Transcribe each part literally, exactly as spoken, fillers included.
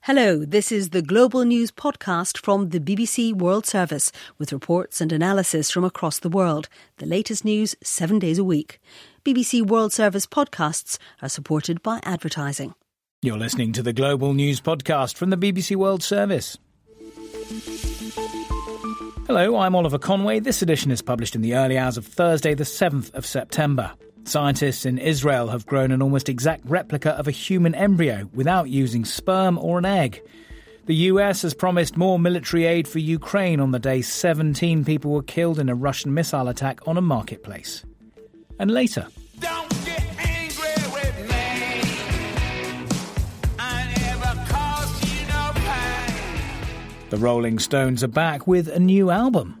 Hello, this is the Global News podcast from the B B C World Service with reports and analysis from across the world. The latest news seven days a week. B B C World Service podcasts are supported by advertising. You're listening to the Global News podcast from the B B C World Service. Hello, I'm Oliver Conway. This edition is published in the early hours of Thursday, the seventh of September. Scientists in Israel have grown an almost exact replica of a human embryo without using sperm or an egg. The U S has promised more military aid for Ukraine on the day seventeen people were killed in a Russian missile attack on a marketplace. And later... Don't get angry with me. I never caused you no pain. The Rolling Stones are back with a new album.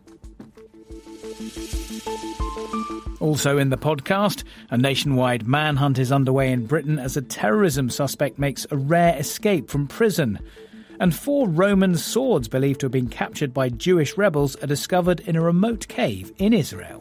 Also in the podcast, a nationwide manhunt is underway in Britain as a terrorism suspect makes a rare escape from prison. And four Roman swords believed to have been captured by Jewish rebels are discovered in a remote cave in Israel.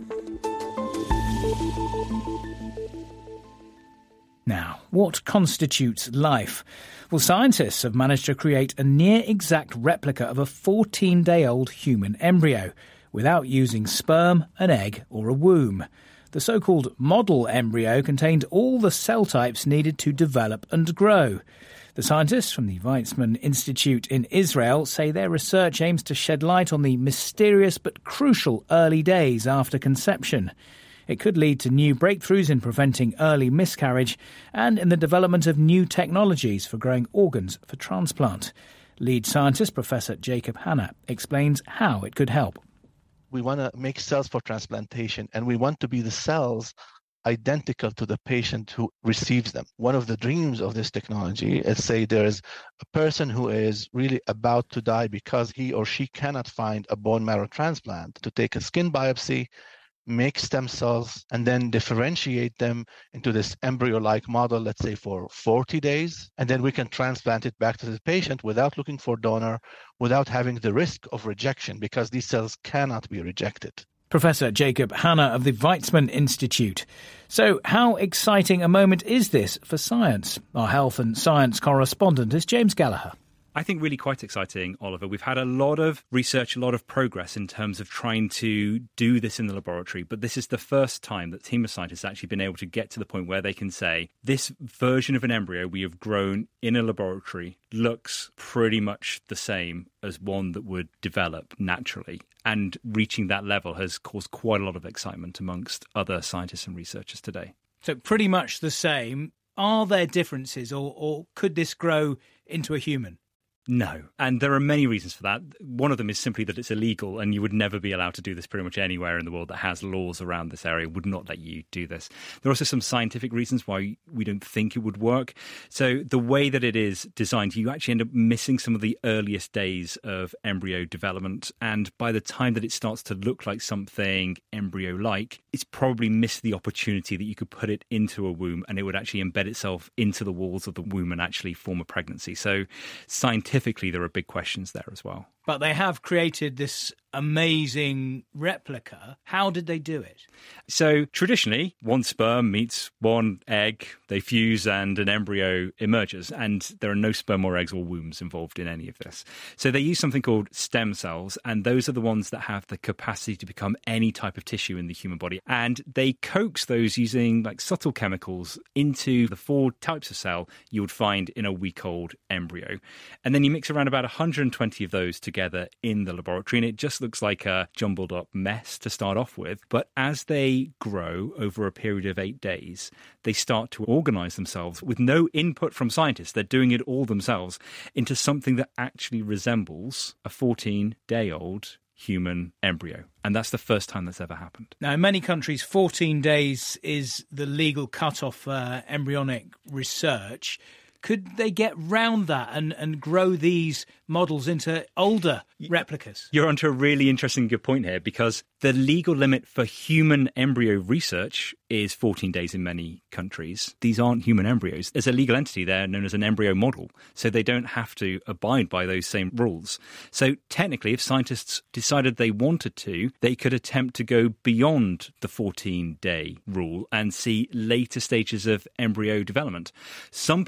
Now, what constitutes life? Well, scientists have managed to create a near-exact replica of a fourteen-day-old human embryo, without using sperm, an egg or a womb. The so-called model embryo contained all the cell types needed to develop and grow. The scientists from the Weizmann Institute in Israel say their research aims to shed light on the mysterious but crucial early days after conception. It could lead to new breakthroughs in preventing early miscarriage and in the development of new technologies for growing organs for transplant. Lead scientist Professor Jacob Hanna explains how it could help. We want to make cells for transplantation, and we want to be the cells identical to the patient who receives them. One of the dreams of this technology is, say, there is a person who is really about to die because he or she cannot find a bone marrow transplant, to take a skin biopsy, make stem cells, and then differentiate them into this embryo-like model, let's say for forty days. And then we can transplant it back to the patient without looking for donor, without having the risk of rejection, because these cells cannot be rejected. Professor Jacob Hanna of the Weizmann Institute. So how exciting a moment is this for science? Our health and science correspondent is James Gallagher. I think really quite exciting, Oliver. We've had a lot of research, a lot of progress in terms of trying to do this in the laboratory, but this is the first time that a team of scientists have actually been able to get to the point where they can say, this version of an embryo we have grown in a laboratory looks pretty much the same as one that would develop naturally. And reaching that level has caused quite a lot of excitement amongst other scientists and researchers today. So pretty much the same. Are there differences, or, or could this grow into a human? No. And there are many reasons for that. One of them is simply that it's illegal and you would never be allowed to do this pretty much anywhere in the world that has laws around this area would not let you do this. There are also some scientific reasons why we don't think it would work. So the way that it is designed, you actually end up missing some of the earliest days of embryo development. And by the time that it starts to look like something embryo-like, it's probably missed the opportunity that you could put it into a womb and it would actually embed itself into the walls of the womb and actually form a pregnancy. So scientifically, Scientifically, there are big questions there as well. But they have created this amazing replica. How did they do it? So traditionally, one sperm meets one egg, they fuse and an embryo emerges. And there are no sperm or eggs or wombs involved in any of this. So they use something called stem cells. And those are the ones that have the capacity to become any type of tissue in the human body. And they coax those using like subtle chemicals into the four types of cell you would find in a week-old embryo. And then you mix around about one hundred twenty of those together together in the laboratory, and it just looks like a jumbled up mess to start off with. But as they grow over a period of eight days, they start to organize themselves with no input from scientists. They're doing it all themselves into something that actually resembles a fourteen-day-old human embryo. And that's the first time that's ever happened. Now, in many countries, fourteen days is the legal cut-off for uh, embryonic research. Could they get round that and, and grow these models into older replicas? You're onto a really interesting good point here, because the legal limit for human embryo research is fourteen days in many countries. These aren't human embryos. There's a legal entity there known as an embryo model, so they don't have to abide by those same rules. So technically, if scientists decided they wanted to, they could attempt to go beyond the fourteen-day rule and see later stages of embryo development. Some people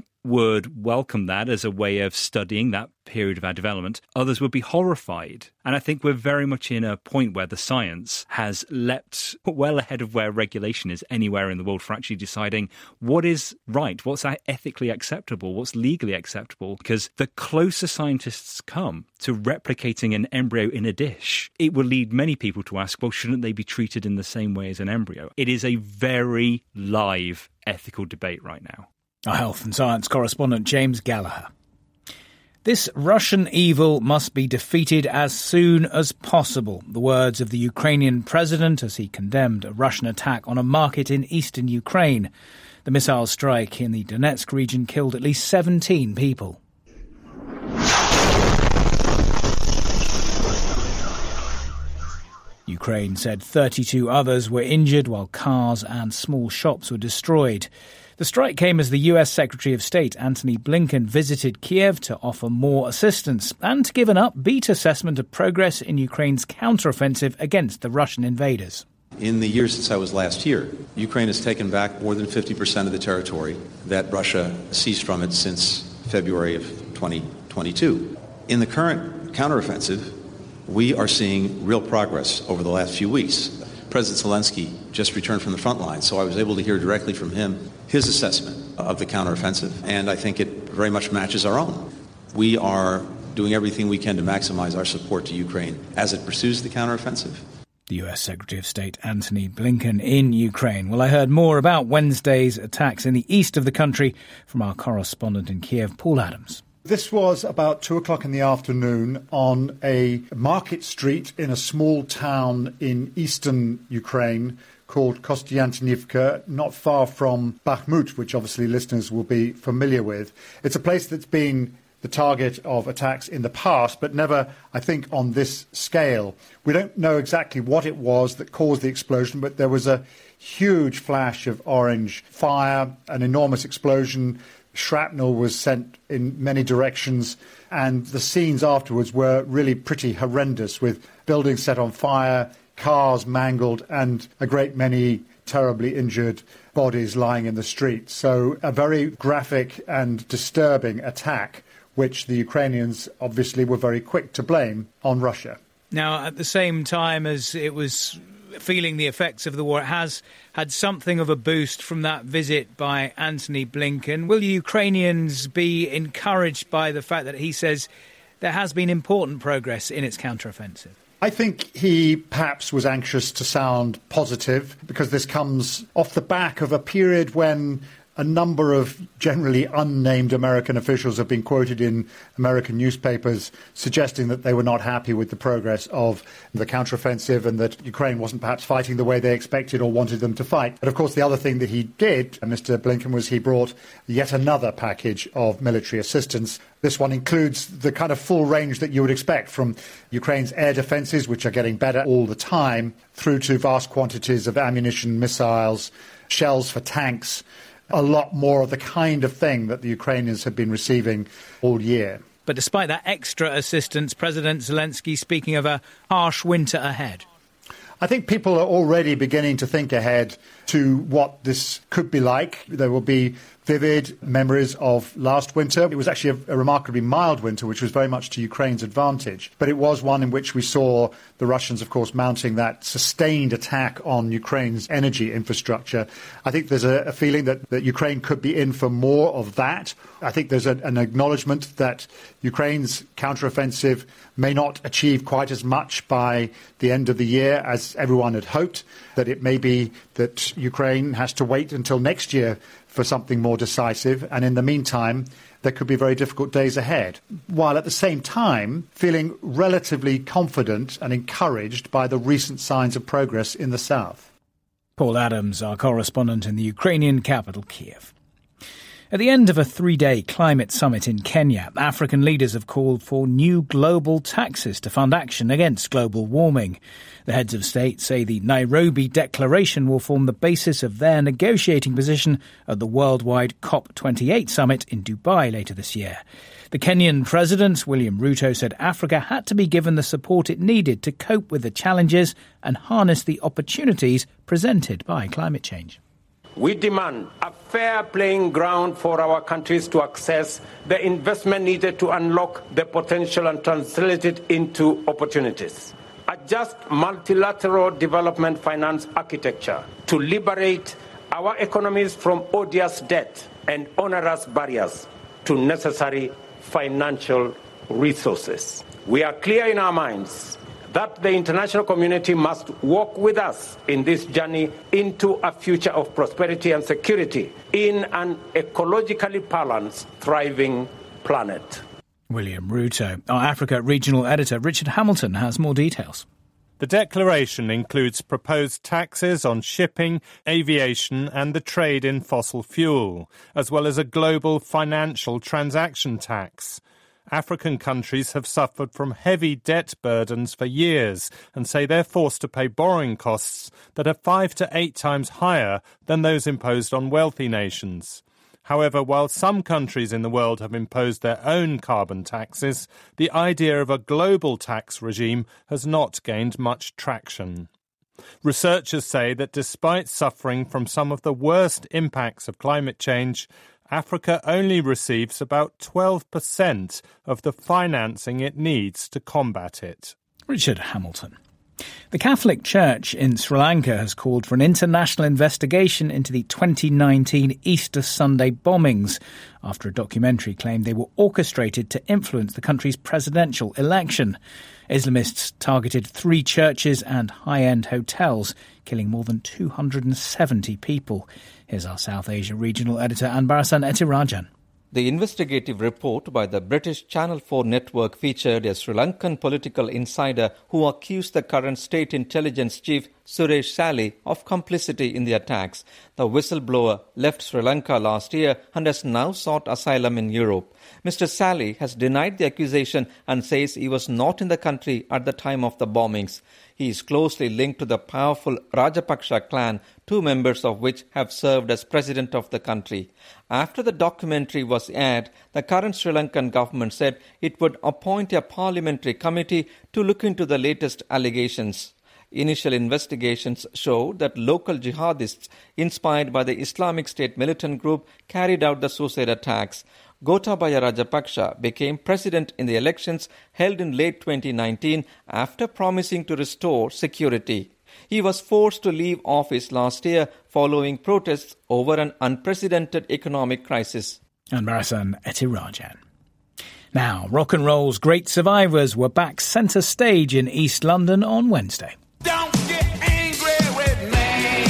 would welcome that as a way of studying that period of our development. Others would be horrified. And I think we're very much in a point where the science has leapt well ahead of where regulation is anywhere in the world for actually deciding what is right, what's ethically acceptable, what's legally acceptable. Because the closer scientists come to replicating an embryo in a dish, it will lead many people to ask, well, shouldn't they be treated in the same way as an embryo? It is a very live ethical debate right now. Our health and science correspondent James Gallagher. This Russian evil must be defeated as soon as possible. The words of the Ukrainian president as he condemned a Russian attack on a market in eastern Ukraine. The missile strike in the Donetsk region killed at least seventeen people. Ukraine said thirty-two others were injured while cars and small shops were destroyed. The strike came as the U S Secretary of State Antony Blinken visited Kiev to offer more assistance and to give an upbeat assessment of progress in Ukraine's counteroffensive against the Russian invaders. In the year since I was last here, Ukraine has taken back more than fifty percent of the territory that Russia seized from it since February of twenty twenty-two. In the current counteroffensive, we are seeing real progress over the last few weeks. President Zelensky just returned from the front line, so I was able to hear directly from him his assessment of the counteroffensive, and I think it very much matches our own. We are doing everything we can to maximize our support to Ukraine as it pursues the counteroffensive. The U S Secretary of State Antony Blinken in Ukraine. Well, I heard more about Wednesday's attacks in the east of the country from our correspondent in Kiev, Paul Adams. This was about two o'clock in the afternoon on a market street in a small town in eastern Ukraine called Kostiantynivka, not far from Bakhmut, which obviously listeners will be familiar with. It's a place that's been the target of attacks in the past, but never, I think, on this scale. We don't know exactly what it was that caused the explosion, but there was a huge flash of orange fire, an enormous explosion. Shrapnel was sent in many directions, and the scenes afterwards were really pretty horrendous, with buildings set on fire, cars mangled, and a great many terribly injured bodies lying in the street. So a very graphic and disturbing attack, which the Ukrainians obviously were very quick to blame on Russia. Now, at the same time as it was feeling the effects of the war, it has had something of a boost from that visit by Antony Blinken. Will Ukrainians be encouraged by the fact that he says there has been important progress in its counteroffensive? I think he perhaps was anxious to sound positive because this comes off the back of a period when a number of generally unnamed American officials have been quoted in American newspapers suggesting that they were not happy with the progress of the counteroffensive and that Ukraine wasn't perhaps fighting the way they expected or wanted them to fight. But of course, the other thing that he did, Mister Blinken, was he brought yet another package of military assistance. This one includes the kind of full range that you would expect from Ukraine's air defences, which are getting better all the time, through to vast quantities of ammunition, missiles, shells for tanks, a lot more of the kind of thing that the Ukrainians have been receiving all year. But despite that extra assistance, President Zelensky speaking of a harsh winter ahead. I think people are already beginning to think ahead to what this could be like. There will be vivid memories of last winter. It was actually a, a remarkably mild winter, which was very much to Ukraine's advantage. But it was one in which we saw the Russians, of course, mounting that sustained attack on Ukraine's energy infrastructure. I think there's a, a feeling that, that Ukraine could be in for more of that. I think there's a, an acknowledgement that Ukraine's counteroffensive may not achieve quite as much by the end of the year as everyone had hoped, that it may be that Ukraine has to wait until next year for something more decisive, and in the meantime, there could be very difficult days ahead, while at the same time feeling relatively confident and encouraged by the recent signs of progress in the south. Paul Adams, our correspondent in the Ukrainian capital, Kiev. At the end of a three-day climate summit in Kenya, African leaders have called for new global taxes to fund action against global warming. The heads of state say the Nairobi Declaration will form the basis of their negotiating position at the worldwide COP twenty-eight summit in Dubai later this year. The Kenyan president, William Ruto, said Africa had to be given the support it needed to cope with the challenges and harness the opportunities presented by climate change. We demand a fair playing ground for our countries to access the investment needed to unlock the potential and translate it into opportunities. A just multilateral development finance architecture to liberate our economies from odious debt and onerous barriers to necessary financial resources. We are clear in our minds that the international community must walk with us in this journey into a future of prosperity and security in an ecologically balanced, thriving planet. William Ruto. Our Africa regional editor Richard Hamilton has more details. The declaration includes proposed taxes on shipping, aviation and the trade in fossil fuel, as well as a global financial transaction tax. African countries have suffered from heavy debt burdens for years and say they're forced to pay borrowing costs that are five to eight times higher than those imposed on wealthy nations. However, while some countries in the world have imposed their own carbon taxes, the idea of a global tax regime has not gained much traction. Researchers say that despite suffering from some of the worst impacts of climate change, Africa only receives about twelve percent of the financing it needs to combat it. Richard Hamilton. The Catholic Church in Sri Lanka has called for an international investigation into the twenty nineteen Easter Sunday bombings after a documentary claimed they were orchestrated to influence the country's presidential election. Islamists targeted three churches and high-end hotels, killing more than two hundred seventy people. Here's our South Asia regional editor Anbarasan Etirajan. The investigative report by the British Channel four network featured a Sri Lankan political insider who accused the current state intelligence chief Suresh Sally of complicity in the attacks. The whistleblower left Sri Lanka last year and has now sought asylum in Europe. Mister Sally has denied the accusation and says he was not in the country at the time of the bombings. He is closely linked to the powerful Rajapaksa clan, two members of which have served as president of the country. After the documentary was aired, the current Sri Lankan government said it would appoint a parliamentary committee to look into the latest allegations. Initial investigations showed that local jihadists, inspired by the Islamic State militant group, carried out the suicide attacks. Gotabaya Rajapaksa became president in the elections held in late twenty nineteen after promising to restore security. He was forced to leave office last year following protests over an unprecedented economic crisis. And Marasan Etirajan. Now, rock and roll's great survivors were back centre stage in East London on Wednesday. Don't get angry with me.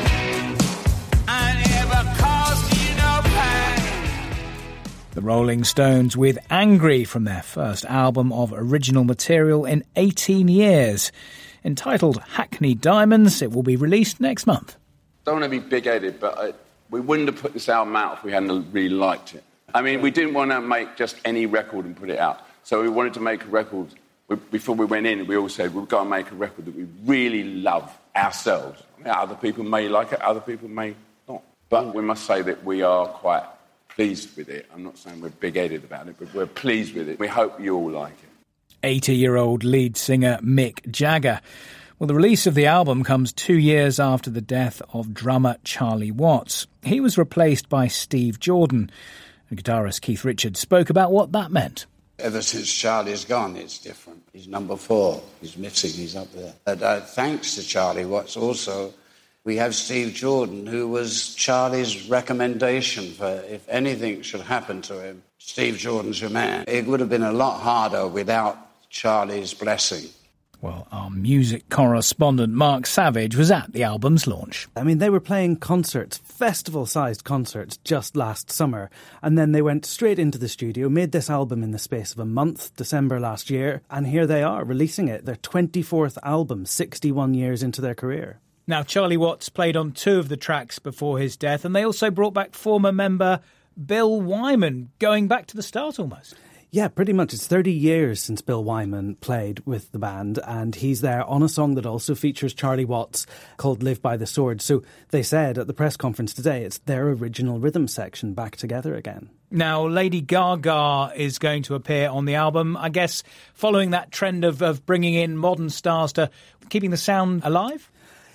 I never caused you no pain. The Rolling Stones with Angry from their first album of original material in eighteen years. Entitled Hackney Diamonds, it will be released next month. Don't want to be big-headed, but I, we wouldn't have put this album out if we hadn't really liked it. I mean, we didn't want to make just any record and put it out. So we wanted to make a record. We, before we went in, we all said, we've got to make a record that we really love ourselves. I mean, other people may like it, other people may not. But we must say that we are quite pleased with it. I'm not saying we're big-headed about it, but we're pleased with it. We hope you all like it. eighty-year-old lead singer Mick Jagger. Well, the release of the album comes two years after the death of drummer Charlie Watts. He was replaced by Steve Jordan. And guitarist Keith Richards spoke about what that meant. Ever since Charlie's gone, it's different. He's number four. He's missing. He's up there. And, uh, thanks to Charlie Watts also, we have Steve Jordan, who was Charlie's recommendation for if anything should happen to him. Steve Jordan's your man. It would have been a lot harder without Charlie's blessing. Well, our music correspondent Mark Savage was at the album's launch. I mean, they were playing concerts, festival-sized concerts, just last summer. And then they went straight into the studio, made this album in the space of a month, December last year. And here they are, releasing it, their twenty-fourth album, sixty-one years into their career. Now, Charlie Watts played on two of the tracks before his death, and they also brought back former member Bill Wyman, going back to the start almost. Yeah, pretty much. It's thirty years since Bill Wyman played with the band, and he's there on a song that also features Charlie Watts called Live by the Sword. So they said at the press conference today it's their original rhythm section back together again. Now, Lady Gaga is going to appear on the album, I guess, following that trend of, of bringing in modern stars to keeping the sound alive?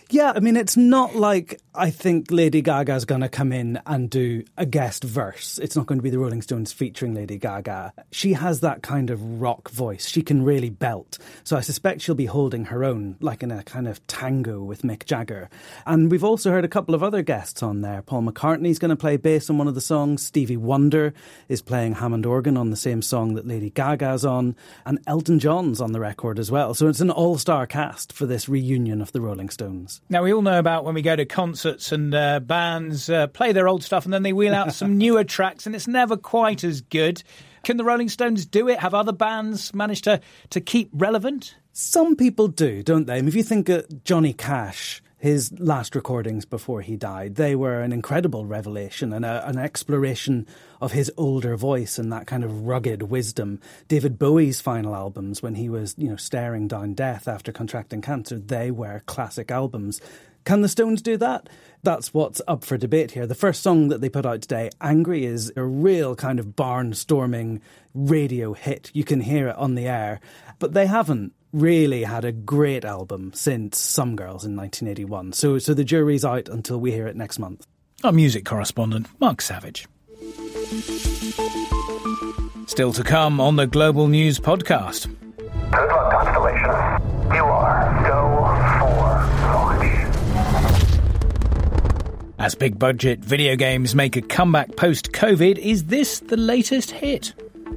Yeah, I mean, it's not like I think Lady Gaga's going to come in and do a guest verse. It's not going to be the Rolling Stones featuring Lady Gaga. She has that kind of rock voice. She can really belt. So I suspect she'll be holding her own, like in a kind of tango with Mick Jagger. And we've also heard a couple of other guests on there. Paul McCartney's going to play bass on one of the songs. Stevie Wonder is playing Hammond organ on the same song that Lady Gaga's on. And Elton John's on the record as well. So it's an all-star cast for this reunion of the Rolling Stones. Now, we all know about when we go to concerts and uh, bands uh, play their old stuff and then they wheel out some newer tracks and it's never quite as good. Can the Rolling Stones do it? Have other bands managed to, to keep relevant? Some people do, don't they? I mean, if you think of Johnny Cash, his last recordings before he died, they were an incredible revelation and a, an exploration of his older voice and that kind of rugged wisdom. David Bowie's final albums, when he was, you know, staring down death after contracting cancer, they were classic albums. Can the Stones do that? That's what's up for debate here. The first song that they put out today, Angry, is a real kind of barnstorming radio hit. You can hear it on the air. But they haven't really had a great album since Some Girls in nineteen eighty-one. So, so the jury's out until we hear it next month. Our music correspondent, Mark Savage. Still to come on the Global News podcast. Good luck, Constellation. You are go for launch. As big budget video games make a comeback post-COVID, is this the latest hit?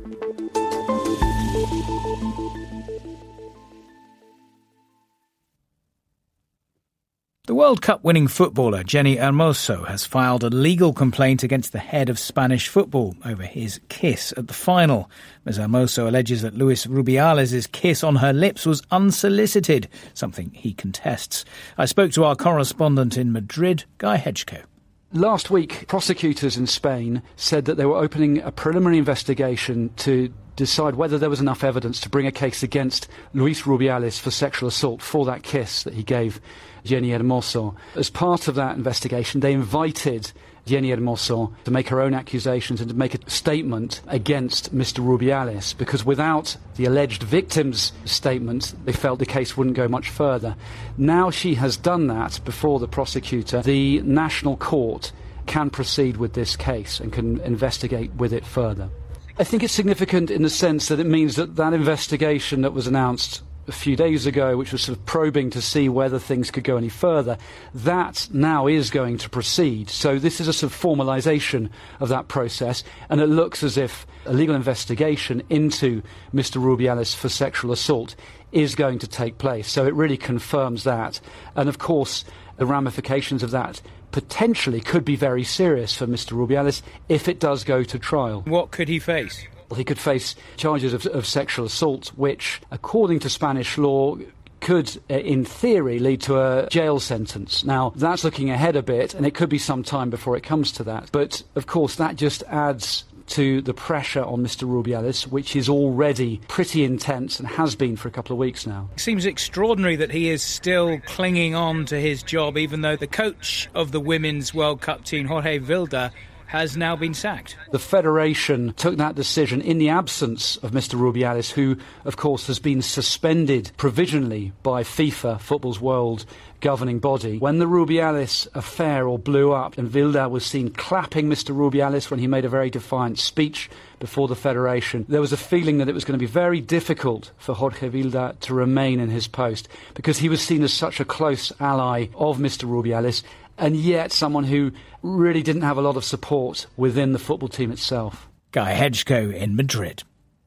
The World Cup winning footballer Jenni Hermoso has filed a legal complaint against the head of Spanish football over his kiss at the final. Miz Hermoso alleges that Luis Rubiales' kiss on her lips was unsolicited, something he contests. I spoke to our correspondent in Madrid, Guy Hedgeko. Last week, prosecutors in Spain said that they were opening a preliminary investigation to decide whether there was enough evidence to bring a case against Luis Rubiales for sexual assault for that kiss that he gave Jenni Hermoso. As part of that investigation, they invited Jenni Hermoso to make her own accusations and to make a statement against Mister Rubiales, because without the alleged victim's statement, they felt the case wouldn't go much further. Now she has done that before the prosecutor. The National Court can proceed with this case and can investigate with it further. I think it's significant in the sense that it means that that investigation that was announced a few days ago, which was sort of probing to see whether things could go any further, that now is going to proceed. So this is a sort of formalisation of that process, and it looks as if a legal investigation into Mister Rubiales for sexual assault is going to take place. So it really confirms that. And of course, the ramifications of that potentially could be very serious for Mister Rubiales if it does go to trial. What could he face? He could face charges of, of sexual assault, which, according to Spanish law, could, uh, in theory, lead to a jail sentence. Now, that's looking ahead a bit, and it could be some time before it comes to that. But, of course, that just adds to the pressure on Mister Rubiales, which is already pretty intense and has been for a couple of weeks now. It seems extraordinary that he is still clinging on to his job, even though the coach of the Women's World Cup team, Jorge Vilda, has now been sacked. The Federation took that decision in the absence of Mister Rubiales, who, of course, has been suspended provisionally by FIFA, football's world governing body. When the Rubiales affair all blew up and Vilda was seen clapping Mister Rubiales when he made a very defiant speech before the Federation, there was a feeling that it was going to be very difficult for Jorge Vilda to remain in his post, because he was seen as such a close ally of Mister Rubiales, and yet someone who really didn't have a lot of support within the football team itself. Guy Hedgeko in Madrid.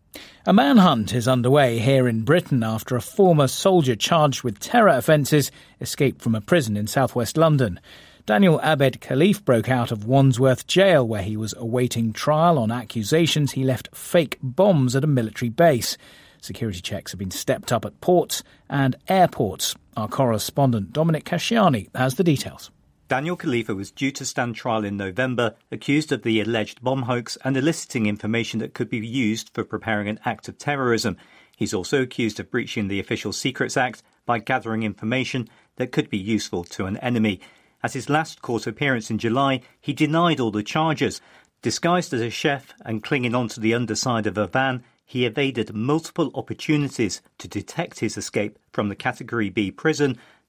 A manhunt is underway here in Britain after a former soldier charged with terror offences escaped from a prison in southwest London. Daniel Abed Khalif broke out of Wandsworth Jail, where he was awaiting trial on accusations he left fake bombs at a military base. Security checks have been stepped up at ports and airports. Our correspondent Dominic Casciani has the details. Daniel Khalifa was due to stand trial in November, accused of the alleged bomb hoax and eliciting information that could be used for preparing an act of terrorism. He's also accused of breaching the Official Secrets Act by gathering information that could be useful to an enemy. At his last court appearance in July, he denied all the charges. Disguised as a chef and clinging onto the underside of a van, he evaded multiple opportunities to detect his escape from the Category B prison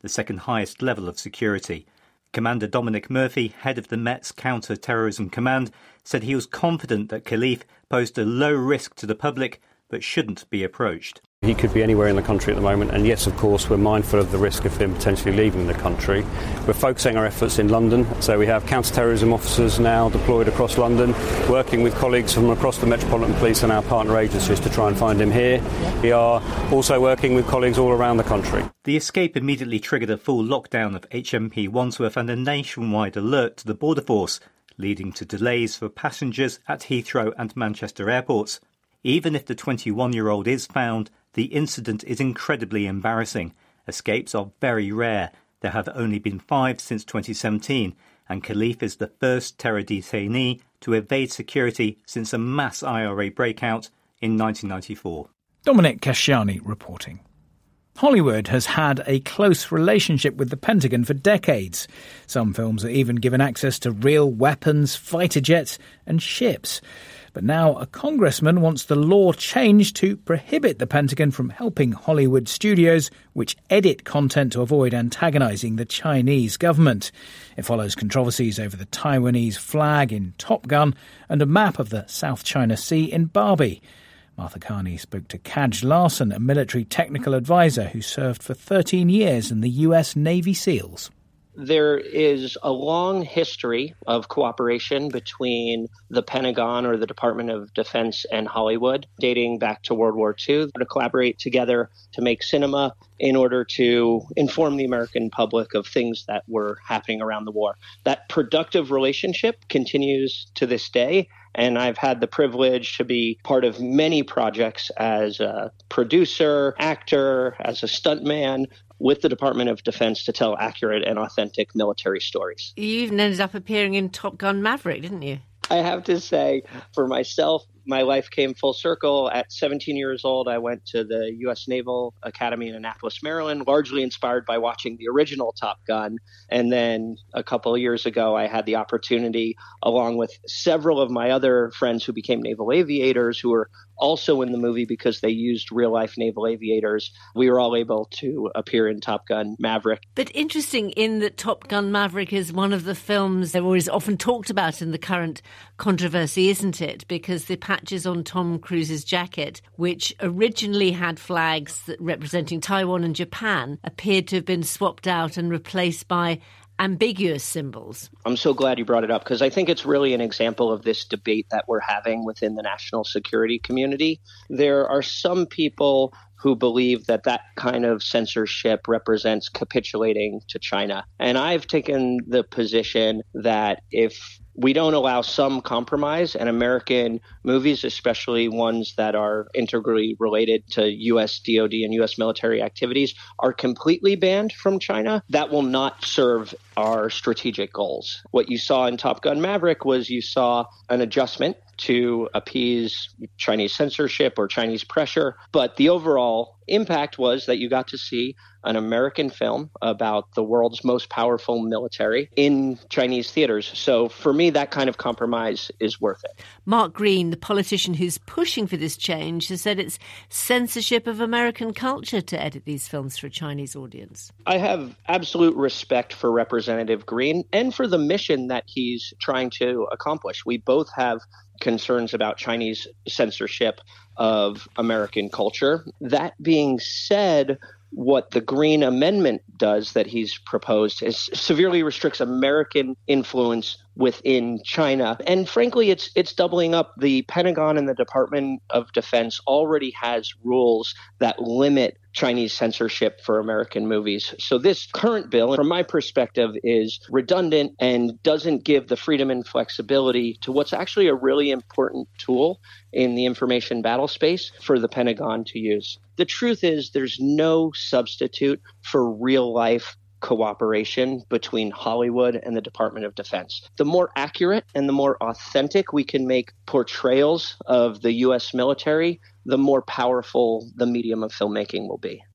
the second highest level of security. Commander Dominic Murphy, head of the Met's Counter-Terrorism Command, said he was confident that Khalif posed a low risk to the public but shouldn't be approached. He could be anywhere in the country at the moment, and yes, of course, we're mindful of the risk of him potentially leaving the country. We're focusing our efforts in London, so we have counter-terrorism officers now deployed across London, working with colleagues from across the Metropolitan Police and our partner agencies to try and find him here. We are also working with colleagues all around the country. The escape immediately triggered a full lockdown of H M P Wandsworth and a nationwide alert to the Border Force, leading to delays for passengers at Heathrow and Manchester airports. Even if the twenty-one-year-old is found, the incident is incredibly embarrassing. Escapes are very rare. There have only been five since twenty seventeen, and Khalif is the first terror detainee to evade security since a mass I R A breakout in nineteen ninety-four. Dominic Casciani reporting. Hollywood has had a close relationship with the Pentagon for decades. Some films are even given access to real weapons, fighter jets and ships. But now a congressman wants the law changed to prohibit the Pentagon from helping Hollywood studios which edit content to avoid antagonising the Chinese government. It follows controversies over the Taiwanese flag in Top Gun and a map of the South China Sea in Barbie. Martha Carney spoke to Kaj Larson, a military technical advisor who served for thirteen years in the U S Navy SEALs. There is a long history of cooperation between the Pentagon or the Department of Defense and Hollywood, dating back to World War Two, to collaborate together to make cinema in order to inform the American public of things that were happening around the war. That productive relationship continues to this day. And I've had the privilege to be part of many projects as a producer, actor, as a stuntman with the Department of Defense to tell accurate and authentic military stories. You even ended up appearing in Top Gun Maverick, didn't you? I have to say, for myself, my life came full circle. At seventeen years old, I went to the U S Naval Academy in Annapolis, Maryland, largely inspired by watching the original Top Gun. And then a couple of years ago, I had the opportunity, along with several of my other friends who became naval aviators, who were also in the movie because they used real-life naval aviators. We were all able to appear in Top Gun Maverick. But interesting in that Top Gun Maverick is one of the films that is often talked about in the current controversy, isn't it? Because the patches on Tom Cruise's jacket, which originally had flags representing Taiwan and Japan, appeared to have been swapped out and replaced by ambiguous symbols. I'm so glad you brought it up because I think it's really an example of this debate that we're having within the national security community. There are some people who believe that that kind of censorship represents capitulating to China. And I've taken the position that if we don't allow some compromise, and American movies, especially ones that are integrally related to U S D O D and U S military activities, are completely banned from China, that will not serve our strategic goals. What you saw in Top Gun Maverick was you saw an adjustment to appease Chinese censorship or Chinese pressure. But the overall impact was that you got to see an American film about the world's most powerful military in Chinese theaters. So for me, that kind of compromise is worth it. Mark Green, the politician who's pushing for this change, has said it's censorship of American culture to edit these films for a Chinese audience. I have absolute respect for Representative Green and for the mission that he's trying to accomplish. We both have concerns about Chinese censorship of American culture. That being said, what the Green Amendment does that he's proposed is severely restricts American influence within China. And frankly, it's it's doubling up. The Pentagon and the Department of Defense already has rules that limit Chinese censorship for American movies. So this current bill, from my perspective, is redundant and doesn't give the freedom and flexibility to what's actually a really important tool in the information battle space for the Pentagon to use. The truth is there's no substitute for real-life cooperation between Hollywood and the Department of Defense. The more accurate and the more authentic we can make portrayals of the U S military, the more powerful the medium of filmmaking will be.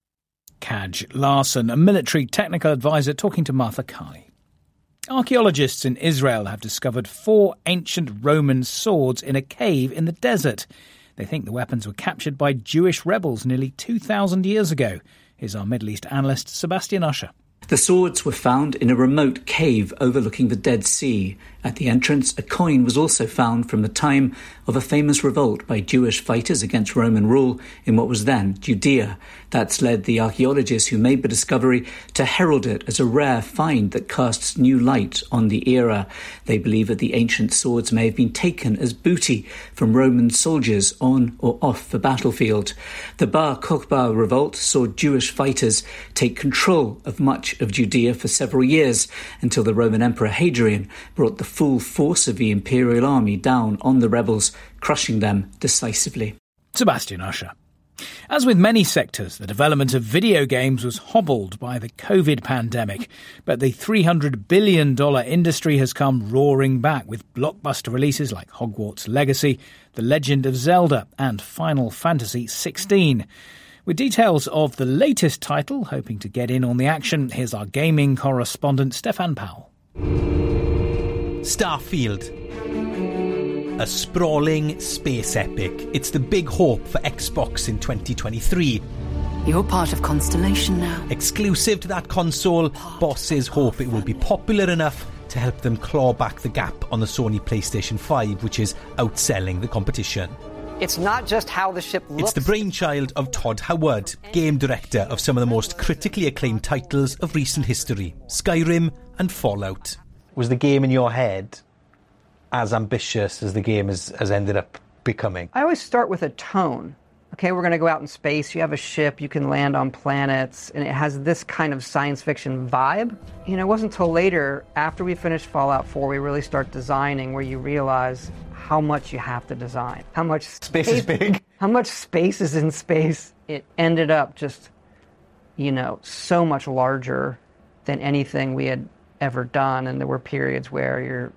Kaj Larson, a military technical advisor, talking to Martha Carney. Archaeologists in Israel have discovered four ancient Roman swords in a cave in the desert. They think the weapons were captured by Jewish rebels nearly two thousand years ago. Here's our Middle East analyst, Sebastian Usher. The swords were found in a remote cave overlooking the Dead Sea. At the entrance, a coin was also found from the time of a famous revolt by Jewish fighters against Roman rule in what was then Judea. That's led the archaeologists who made the discovery to herald it as a rare find that casts new light on the era. They believe that the ancient swords may have been taken as booty from Roman soldiers on or off the battlefield. The Bar Kokhba revolt saw Jewish fighters take control of much of Judea for several years until the Roman Emperor Hadrian brought the full force of the imperial army down on the rebels, crushing them decisively. Sebastian Usher. As with many sectors, the development of video games was hobbled by the COVID pandemic, but the three hundred billion dollars industry has come roaring back with blockbuster releases like Hogwarts Legacy, The Legend of Zelda and Final Fantasy sixteen. With details of the latest title, hoping to get in on the action, here's our gaming correspondent Stefan Powell. Starfield. A sprawling space epic. It's the big hope for Xbox in twenty twenty-three. You're part of Constellation now. Exclusive to that console, bosses hope it will be popular enough to help them claw back the gap on the Sony PlayStation five, which is outselling the competition. It's not just how the ship looks. It's the brainchild of Todd Howard, game director of some of the most critically acclaimed titles of recent history, Skyrim and Fallout. Was the game in your head as ambitious as the game has, has ended up becoming? I always start with a tone. Okay, we're going to go out in space. You have a ship, you can land on planets, and it has this kind of science fiction vibe. You know, it wasn't until later, after we finished Fallout four, we really start designing, where you realize how much you have to design. How much space, space is big. How much space is in space. It ended up just, you know, so much larger than anything we had ever done, and there were periods where you're,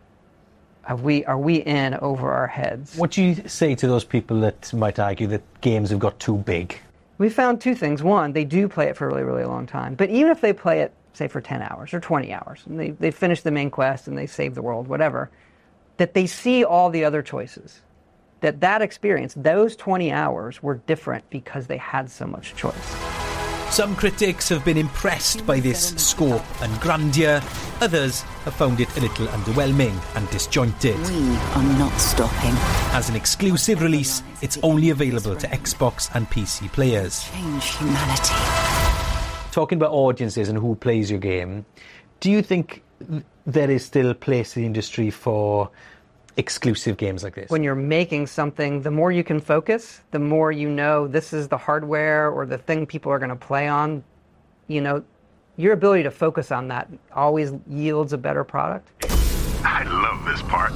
are we are we in over our heads? What do you say to those people that might argue that games have got too big? We found two things. One, they do play it for a really, really long time. But even if they play it, say, for ten hours or twenty hours, and they, they finish the main quest and they save the world, whatever, that they see all the other choices. That that experience, those twenty hours, were different because they had so much choice. Some critics have been impressed by this scope and grandeur. Others have found it a little underwhelming and disjointed. We are not stopping. As an exclusive release, it's only available to Xbox and P C players. Change humanity. Talking about audiences and who plays your game, do you think there is still a place in the industry for exclusive games like this? When you're making something, the more you can focus, the more you know this is the hardware or the thing people are going to play on. You know, your ability to focus on that always yields a better product. I love this part.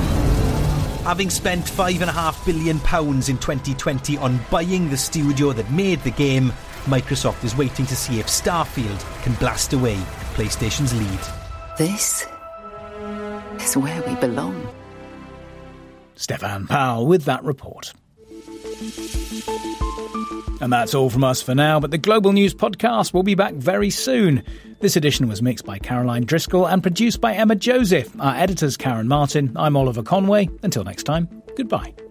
Having spent five and a half billion pounds in twenty twenty on buying the studio that made the game, Microsoft is waiting to see if Starfield can blast away PlayStation's lead. This is where we belong. Stefan Powell with that report. And that's all from us for now, but the Global News Podcast will be back very soon. This edition was mixed by Caroline Driscoll and produced by Emma Joseph. Our editor's Karen Martin. I'm Oliver Conway. Until next time, goodbye.